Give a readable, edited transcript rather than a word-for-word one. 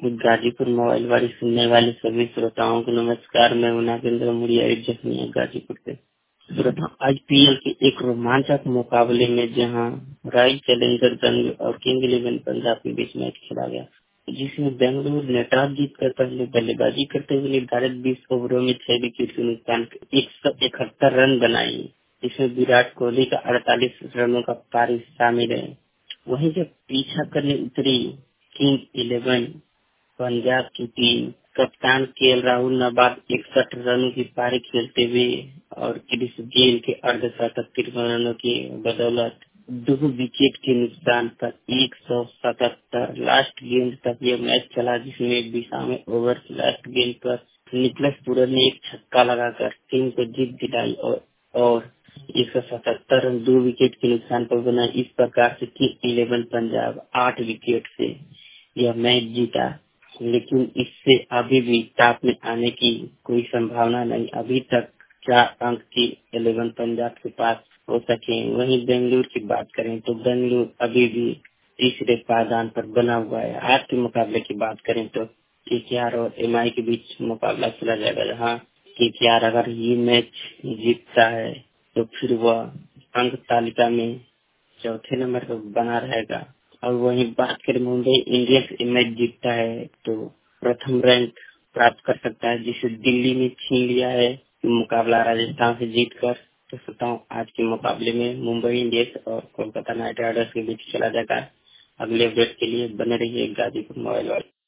Ghazipur mobile वाली सुनने वाले सभी श्रोताओं को नमस्कार। मैं नागेंद्र मुड़िया एक जखनिया गाजीपुर से। श्रोता, आईपीएल के एक रोमांचक मुकाबले में जहां रॉयल चैलेंजर बेंगलुरु और किंग इलेवन पंजाब के बीच मैच खेला गया, जिसमें बेंगलुरु ने टॉस जीतकर पहले बल्लेबाजी करते हुए निर्धारित 20 ओवरों में 6 विकेट के नुकसान 171 रन बनाए, जिसमें विराट कोहली का 48 रनों का पारी शामिल है। वहीं जब पीछा करने उतरी किंग इलेवन पंजाब की टीम, कप्तान केएल राहुल ने बाद 61 रनों की पारी खेलते हुए और क्रिस गेल के अर्धशतक 53 रनों की बदौलत 2 विकेट के नुकसान पर 177 लास्ट गेंद तक यह मैच चला, जिसमें 20वें ओवर की लास्ट गेंद पर निकलस पूरन ने एक छक्का लगाकर टीम को जीत दिलाई और 177 रन 2 विकेट के नुकसान पर बना। इस प्रकार से किंग इलेवन पंजाब 8 विकेट से यह मैच जीता, लेकिन इससे अभी भी टॉप में आने की कोई संभावना नहीं। अभी तक 4 अंक की 11 पंजाब के पास हो सके। वहीं बेंगलुरु की बात करें तो बेंगलुरु अभी भी तीसरे पायदान पर बना हुआ है। आज के मुकाबले की बात करें तो केकेआर और एमआई के बीच मुकाबला खेला जाएगा, जहाँ केकेआर अगर ये मैच जीतता है तो फिर वह अंक तालिका में चौथे नंबर पर बना रहेगा। और वहीं बात करें मुंबई इंडियंस मैच जीतता है तो प्रथम रैंक प्राप्त कर सकता है, जिसे दिल्ली ने छीन लिया है मुकाबला राजस्थान से जीतकर। तो बताऊं, आज के मुकाबले में मुंबई इंडियंस और कोलकाता नाइट राइडर्स के बीच खेला जाएगा। अगले अपडेट के लिए बने रहिए गाजीपुर मोबाइल वाले।